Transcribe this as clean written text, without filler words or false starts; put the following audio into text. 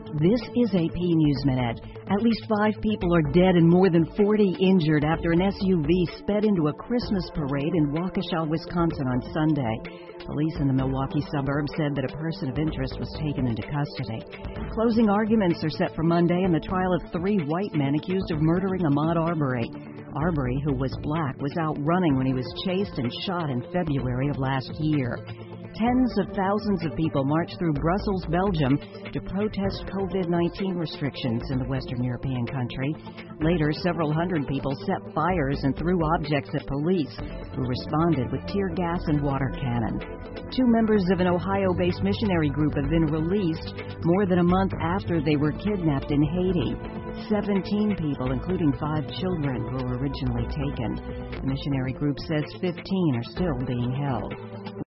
This is AP News Minute. At least 5 people are dead and more than 40 injured after an SUV sped into a Christmas parade in Waukesha, Wisconsin on Sunday. Police in the Milwaukee suburb said that a person of interest was taken into custody. Closing arguments are set for Monday in the trial of 3 white men accused of murdering Ahmaud Arbery. Arbery, who was black, was out running when he was chased and shot in February of last year. Tens of thousands of people marched through Brussels, Belgium, to protest COVID-19 restrictions in the Western European country. Later, several hundred people set fires and threw objects at police, who responded with tear gas and water cannon. 2 members of an Ohio-based missionary group have been released more than a month after they were kidnapped in Haiti. 17 people, including 5 children, were originally taken. The missionary group says 15 are still being held.